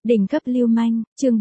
Đỉnh cấp lưu manh, chương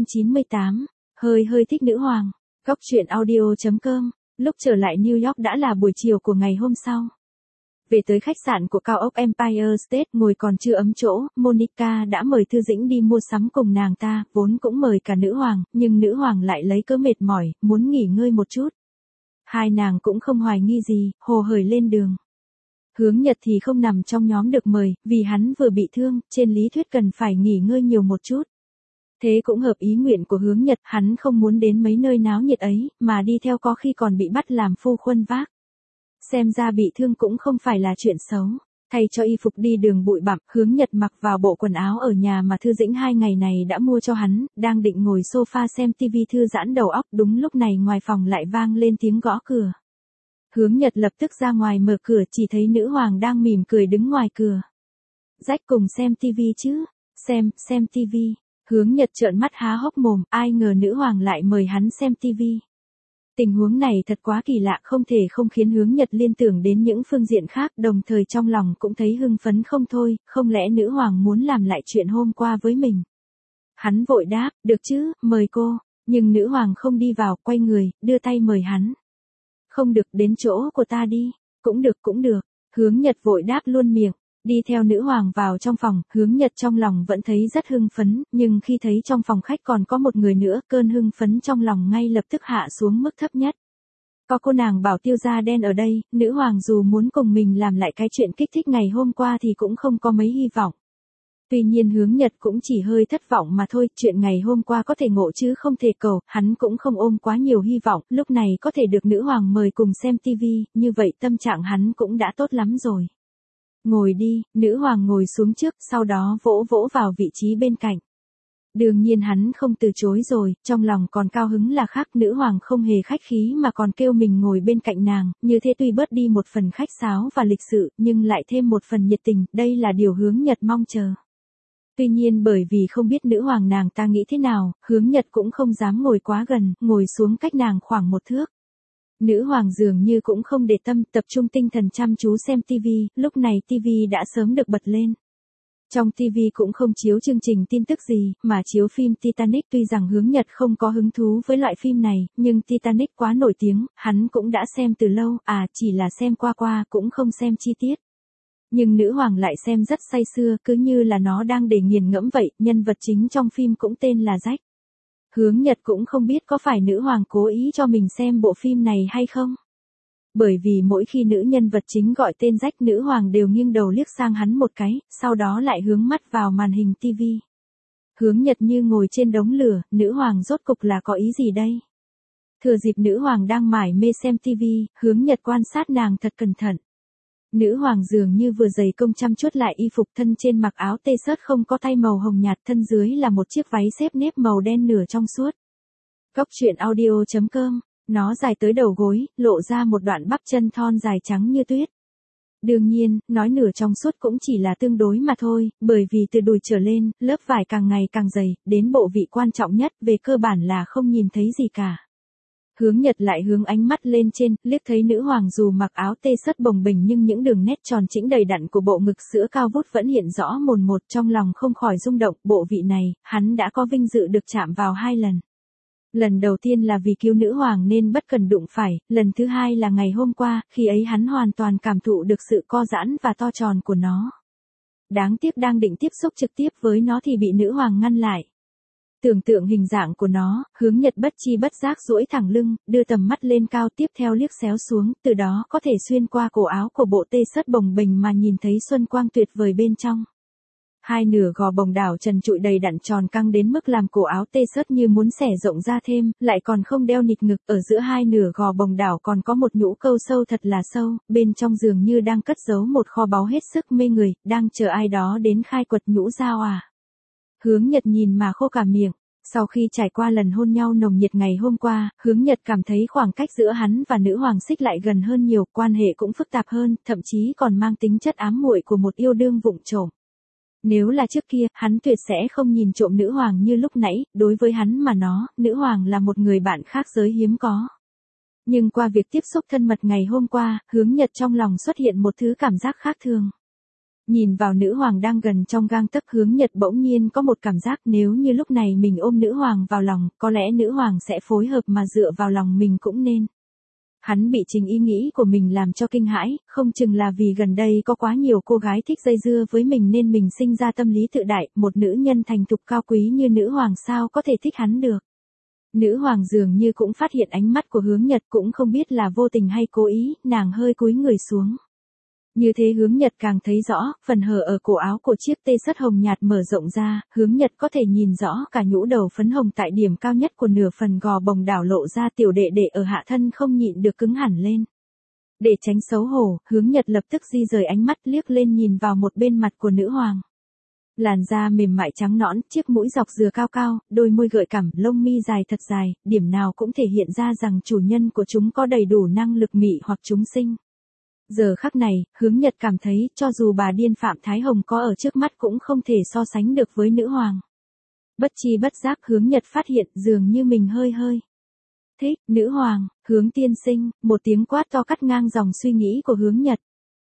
498, hơi thích nữ hoàng. Góc truyện audio.com, lúc trở lại New York đã là buổi chiều của ngày hôm sau. Về tới khách sạn của cao ốc Empire State ngồi còn chưa ấm chỗ, Monica đã mời Thư Dĩnh đi mua sắm cùng nàng ta, vốn cũng mời cả nữ hoàng, nhưng nữ hoàng lại lấy cớ mệt mỏi, muốn nghỉ ngơi một chút. Hai nàng cũng không hoài nghi gì, hồ hởi lên đường. Hướng Nhật thì không nằm trong nhóm được mời, vì hắn vừa bị thương, trên lý thuyết cần phải nghỉ ngơi nhiều một chút. Thế cũng hợp ý nguyện của Hướng Nhật, hắn không muốn đến mấy nơi náo nhiệt ấy, mà đi theo có khi còn bị bắt làm phu khuân vác. Xem ra bị thương cũng không phải là chuyện xấu. Thay cho y phục đi đường bụi bặm, Hướng Nhật mặc vào bộ quần áo ở nhà mà Thư Dĩnh 2 ngày này đã mua cho hắn, đang định ngồi sofa xem tivi thư giãn đầu óc, đúng lúc này ngoài phòng lại vang lên tiếng gõ cửa. Hướng Nhật lập tức ra ngoài mở cửa, chỉ thấy nữ hoàng đang mỉm cười đứng ngoài cửa. Rách cùng xem tivi chứ? Xem tivi. Hướng Nhật trợn mắt há hốc mồm, ai ngờ nữ hoàng lại mời hắn xem tivi. Tình huống này thật quá kỳ lạ, không thể không khiến Hướng Nhật liên tưởng đến những phương diện khác, đồng thời trong lòng cũng thấy hưng phấn không thôi, không lẽ nữ hoàng muốn làm lại chuyện hôm qua với mình. Hắn vội đáp, được chứ, mời cô, nhưng nữ hoàng không đi vào, quay người, đưa tay mời hắn. Không được, đến chỗ của ta đi. Cũng được. Hướng Nhật vội đáp luôn miệng. Đi theo nữ hoàng vào trong phòng, Hướng Nhật trong lòng vẫn thấy rất hưng phấn, nhưng khi thấy trong phòng khách còn có một người nữa, cơn hưng phấn trong lòng ngay lập tức hạ xuống mức thấp nhất. Có cô nàng bảo tiêu da đen ở đây, nữ hoàng dù muốn cùng mình làm lại cái chuyện kích thích ngày hôm qua thì cũng không có mấy hy vọng. Tuy nhiên Hướng Nhật cũng chỉ hơi thất vọng mà thôi, chuyện ngày hôm qua có thể ngộ chứ không thể cầu, hắn cũng không ôm quá nhiều hy vọng, lúc này có thể được nữ hoàng mời cùng xem tivi, như vậy tâm trạng hắn cũng đã tốt lắm rồi. Ngồi đi, nữ hoàng ngồi xuống trước, sau đó vỗ vào vị trí bên cạnh. Đương nhiên hắn không từ chối rồi, trong lòng còn cao hứng là khác, nữ hoàng không hề khách khí mà còn kêu mình ngồi bên cạnh nàng, như thế tuy bớt đi một phần khách sáo và lịch sự, nhưng lại thêm một phần nhiệt tình, đây là điều Hướng Nhật mong chờ. Tuy nhiên bởi vì không biết nữ hoàng nàng ta nghĩ thế nào, Hướng Nhật cũng không dám ngồi quá gần, ngồi xuống cách nàng khoảng 1 thước. Nữ hoàng dường như cũng không để tâm, tập trung tinh thần chăm chú xem tivi, lúc này tivi đã sớm được bật lên. Trong tivi cũng không chiếu chương trình tin tức gì, mà chiếu phim Titanic, tuy rằng Hướng Nhật không có hứng thú với loại phim này, nhưng Titanic quá nổi tiếng, hắn cũng đã xem từ lâu, chỉ là xem qua cũng không xem chi tiết. Nhưng nữ hoàng lại xem rất say sưa, cứ như là nó đang để nghiền ngẫm vậy, nhân vật chính trong phim cũng tên là Jack. Hướng Nhật cũng không biết có phải nữ hoàng cố ý cho mình xem bộ phim này hay không. Bởi vì mỗi khi nữ nhân vật chính gọi tên Jack, nữ hoàng đều nghiêng đầu liếc sang hắn một cái, sau đó lại hướng mắt vào màn hình tivi. Hướng Nhật như ngồi trên đống lửa, nữ hoàng rốt cục là có ý gì đây? Thừa dịp nữ hoàng đang mải mê xem tivi, Hướng Nhật quan sát nàng thật cẩn thận. Nữ hoàng dường như vừa dày công chăm chút lại y phục, thân trên mặc áo t-shirt không có tay màu hồng nhạt, thân dưới là một chiếc váy xếp nếp màu đen nửa trong suốt. Góc truyện audio.com, nó dài tới đầu gối, lộ ra một đoạn bắp chân thon dài trắng như tuyết. Đương nhiên, nói nửa trong suốt cũng chỉ là tương đối mà thôi, bởi vì từ đùi trở lên, lớp vải càng ngày càng dày, đến bộ vị quan trọng nhất, về cơ bản là không nhìn thấy gì cả. Hướng Nhật lại hướng ánh mắt lên trên, liếc thấy nữ hoàng dù mặc áo t-shirt bồng bềnh nhưng những đường nét tròn chỉnh đầy đặn của bộ ngực sữa cao vút vẫn hiện rõ mồn một, trong lòng không khỏi rung động, bộ vị này, hắn đã có vinh dự được chạm vào 2 lần. Lần đầu tiên là vì cứu nữ hoàng nên bất cần đụng phải, lần thứ hai là ngày hôm qua, khi ấy hắn hoàn toàn cảm thụ được sự co giãn và to tròn của nó. Đáng tiếc đang định tiếp xúc trực tiếp với nó thì bị nữ hoàng ngăn lại. Tưởng tượng hình dạng của nó, Hướng Nhật bất chi bất giác duỗi thẳng lưng, đưa tầm mắt lên cao, tiếp theo liếc xéo xuống, từ đó có thể xuyên qua cổ áo của bộ t-shirt bồng bềnh mà nhìn thấy xuân quang tuyệt vời bên trong. Hai nửa gò bồng đảo trần trụi đầy đặn tròn căng đến mức làm cổ áo t-shirt như muốn xẻ rộng ra thêm, lại còn không đeo nịt ngực, ở giữa hai nửa gò bồng đảo còn có một nhũ câu sâu thật là sâu, bên trong dường như đang cất giấu một kho báu hết sức mê người, đang chờ ai đó đến khai quật nhũ ra Hướng Nhật nhìn mà khô cả miệng. Sau khi trải qua lần hôn nhau nồng nhiệt ngày hôm qua, Hướng Nhật cảm thấy khoảng cách giữa hắn và nữ hoàng xích lại gần hơn nhiều, quan hệ cũng phức tạp hơn, thậm chí còn mang tính chất ám muội của một yêu đương vụng trộm. Nếu là trước kia, hắn tuyệt sẽ không nhìn trộm nữ hoàng như lúc nãy, đối với hắn mà nữ hoàng là một người bạn khác giới hiếm có. Nhưng qua việc tiếp xúc thân mật ngày hôm qua, Hướng Nhật trong lòng xuất hiện một thứ cảm giác khác thường. Nhìn vào nữ hoàng đang gần trong gang tấc, Hướng Nhật bỗng nhiên có một cảm giác nếu như lúc này mình ôm nữ hoàng vào lòng, có lẽ nữ hoàng sẽ phối hợp mà dựa vào lòng mình cũng nên. Hắn bị chính ý nghĩ của mình làm cho kinh hãi, không chừng là vì gần đây có quá nhiều cô gái thích dây dưa với mình nên mình sinh ra tâm lý tự đại, một nữ nhân thành thục cao quý như nữ hoàng sao có thể thích hắn được. Nữ hoàng dường như cũng phát hiện ánh mắt của Hướng Nhật, cũng không biết là vô tình hay cố ý, nàng hơi cúi người xuống. Như thế Hướng Nhật càng thấy rõ, phần hở ở cổ áo của chiếc tê sất hồng nhạt mở rộng ra, Hướng Nhật có thể nhìn rõ cả nhũ đầu phấn hồng tại điểm cao nhất của nửa phần gò bồng đảo lộ ra, tiểu đệ đệ ở hạ thân không nhịn được cứng hẳn lên. Để tránh xấu hổ, Hướng Nhật lập tức di rời ánh mắt liếc lên nhìn vào một bên mặt của nữ hoàng. Làn da mềm mại trắng nõn, chiếc mũi dọc dừa cao cao, đôi môi gợi cảm, lông mi dài thật dài, điểm nào cũng thể hiện ra rằng chủ nhân của chúng có đầy đủ năng lực mị hoặc chúng sinh. Giờ khắc này, Hướng Nhật cảm thấy cho dù bà điên Phạm Thái Hồng có ở trước mắt cũng không thể so sánh được với nữ hoàng. Bất chi bất giác Hướng Nhật phát hiện dường như mình hơi thích nữ hoàng, Hướng tiên sinh, một tiếng quát to cắt ngang dòng suy nghĩ của Hướng Nhật.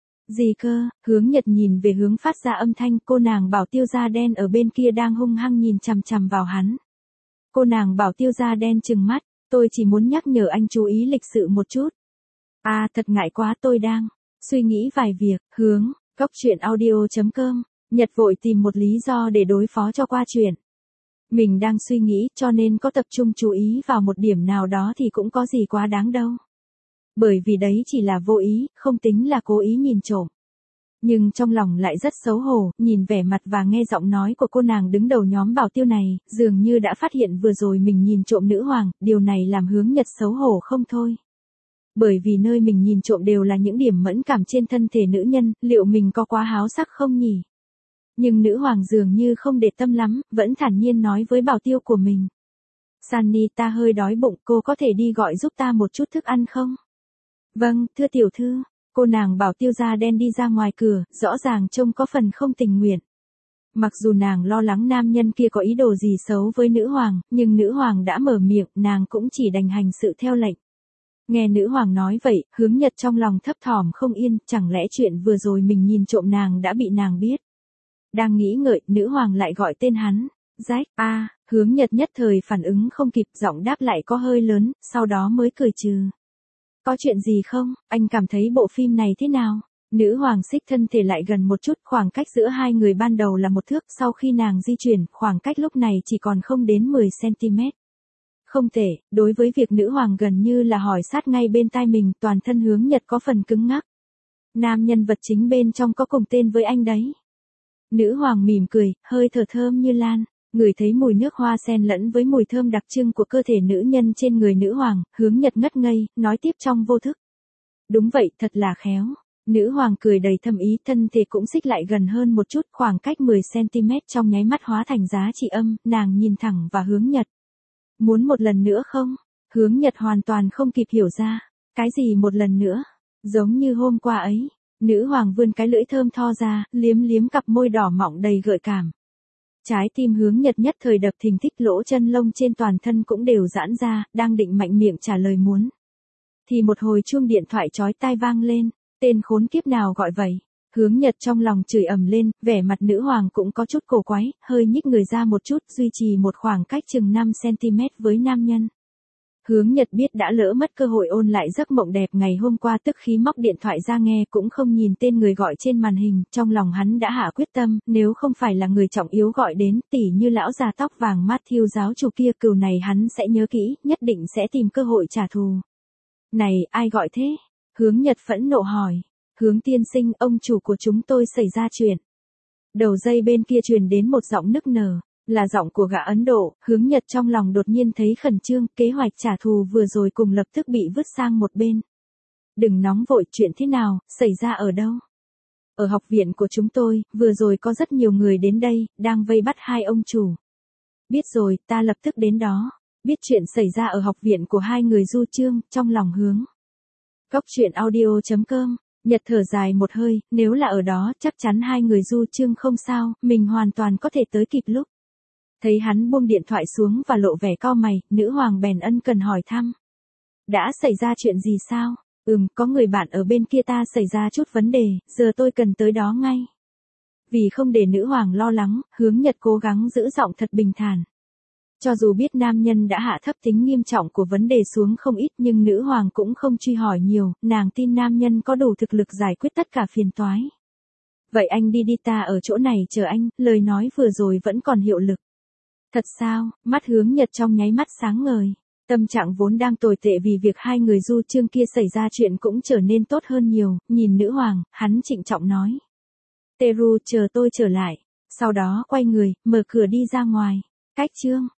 Gì cơ? Hướng Nhật nhìn về hướng phát ra âm thanh, cô nàng Bảo Tiêu da đen ở bên kia đang hung hăng nhìn chằm chằm vào hắn. Cô nàng Bảo Tiêu da đen trừng mắt, tôi chỉ muốn nhắc nhở anh chú ý lịch sự một chút. À thật ngại quá, tôi đang suy nghĩ vài việc. Hướng, Cốc Truyện Audio.com, Nhật vội tìm một lý do để đối phó cho qua chuyện. Mình đang suy nghĩ cho nên có tập trung chú ý vào một điểm nào đó thì cũng có gì quá đáng đâu. Bởi vì đấy chỉ là vô ý, không tính là cố ý nhìn trộm. Nhưng trong lòng lại rất xấu hổ, nhìn vẻ mặt và nghe giọng nói của cô nàng đứng đầu nhóm Bảo Tiêu này, dường như đã phát hiện vừa rồi mình nhìn trộm nữ hoàng, điều này làm Hướng Nhật xấu hổ không thôi. Bởi vì nơi mình nhìn trộm đều là những điểm mẫn cảm trên thân thể nữ nhân, liệu mình có quá háo sắc không nhỉ? Nhưng nữ hoàng dường như không để tâm lắm, vẫn thản nhiên nói với Bảo Tiêu của mình. Sunny, ta hơi đói bụng, cô có thể đi gọi giúp ta một chút thức ăn không? Vâng, thưa tiểu thư. Cô nàng Bảo Tiêu da đen đi ra ngoài cửa, rõ ràng trông có phần không tình nguyện. Mặc dù nàng lo lắng nam nhân kia có ý đồ gì xấu với nữ hoàng, nhưng nữ hoàng đã mở miệng, nàng cũng chỉ đành hành sự theo lệnh. Nghe nữ hoàng nói vậy, Hướng Nhật trong lòng thấp thỏm không yên, chẳng lẽ chuyện vừa rồi mình nhìn trộm nàng đã bị nàng biết. Đang nghĩ ngợi, nữ hoàng lại gọi tên hắn. Rách, Hướng Nhật nhất thời phản ứng không kịp, giọng đáp lại có hơi lớn, sau đó mới cười trừ. Có chuyện gì không, anh cảm thấy bộ phim này thế nào? Nữ hoàng xích thân thể lại gần một chút, khoảng cách giữa hai người ban đầu là 1 thước, sau khi nàng di chuyển, khoảng cách lúc này chỉ còn không đến 10 cm. Không tệ, đối với việc nữ hoàng gần như là hỏi sát ngay bên tai mình, toàn thân Hướng Nhật có phần cứng ngắc. Nam nhân vật chính bên trong có cùng tên với anh đấy. Nữ hoàng mỉm cười, hơi thở thơm như lan. Ngửi thấy mùi nước hoa xen lẫn với mùi thơm đặc trưng của cơ thể nữ nhân trên người nữ hoàng, Hướng Nhật ngất ngây, nói tiếp trong vô thức. Đúng vậy, thật là khéo. Nữ hoàng cười đầy thâm ý, thân thể cũng xích lại gần hơn một chút, khoảng cách 10 cm trong nháy mắt hóa thành giá trị âm, nàng nhìn thẳng vào Hướng Nhật. Muốn một lần nữa không? Hướng Nhật hoàn toàn không kịp hiểu ra. Cái gì một lần nữa? Giống như hôm qua ấy. Nữ hoàng vươn cái lưỡi thơm tho ra, liếm liếm cặp môi đỏ mọng đầy gợi cảm. Trái tim Hướng Nhật nhất thời đập thình thịch, lỗ chân lông trên toàn thân cũng đều giãn ra, đang định mạnh miệng trả lời muốn. Thì một hồi chuông điện thoại chói tai vang lên, tên khốn kiếp nào gọi vậy? Hướng Nhật trong lòng chửi ầm lên, vẻ mặt nữ hoàng cũng có chút cổ quái, hơi nhích người ra một chút, duy trì một khoảng cách chừng 5 cm với nam nhân. Hướng Nhật biết đã lỡ mất cơ hội ôn lại giấc mộng đẹp ngày hôm qua, tức khí móc điện thoại ra nghe, cũng không nhìn tên người gọi trên màn hình, trong lòng hắn đã hạ quyết tâm, nếu không phải là người trọng yếu gọi đến, tỉ như lão già tóc vàng Matthew giáo chủ kia, cừu này hắn sẽ nhớ kỹ, nhất định sẽ tìm cơ hội trả thù. Này, ai gọi thế? Hướng Nhật phẫn nộ hỏi. Hướng tiên sinh, ông chủ của chúng tôi xảy ra chuyện. Đầu dây bên kia truyền đến một giọng nức nở. Là giọng của gã Ấn Độ. Hướng Nhật trong lòng đột nhiên thấy khẩn trương, kế hoạch trả thù vừa rồi cùng lập tức bị vứt sang một bên. Đừng nóng vội, chuyện thế nào, xảy ra ở đâu? Ở học viện của chúng tôi, vừa rồi có rất nhiều người đến đây, đang vây bắt 2 ông chủ. Biết rồi, ta lập tức đến đó. Biết chuyện xảy ra ở học viện của 2 người du chương, trong lòng Hướng. Cốc Truyện Audio.com, Nhật thở dài một hơi, nếu là ở đó, chắc chắn 2 người du chương không sao, mình hoàn toàn có thể tới kịp lúc. Thấy hắn buông điện thoại xuống và lộ vẻ cau mày, nữ hoàng bèn ân cần hỏi thăm. Đã xảy ra chuyện gì sao? Có người bạn ở bên kia ta xảy ra chút vấn đề, giờ tôi cần tới đó ngay. Vì không để nữ hoàng lo lắng, Hướng Nhật cố gắng giữ giọng thật bình thản. Cho dù biết nam nhân đã hạ thấp tính nghiêm trọng của vấn đề xuống không ít nhưng nữ hoàng cũng không truy hỏi nhiều, nàng tin nam nhân có đủ thực lực giải quyết tất cả phiền toái. Vậy anh đi ta ở chỗ này chờ anh, lời nói vừa rồi vẫn còn hiệu lực. Thật sao, mắt Hướng Nhật trong nháy mắt sáng ngời. Tâm trạng vốn đang tồi tệ vì việc hai người du chương kia xảy ra chuyện cũng trở nên tốt hơn nhiều, nhìn nữ hoàng, hắn trịnh trọng nói. Teru chờ tôi trở lại, sau đó quay người, mở cửa đi ra ngoài. Cách chương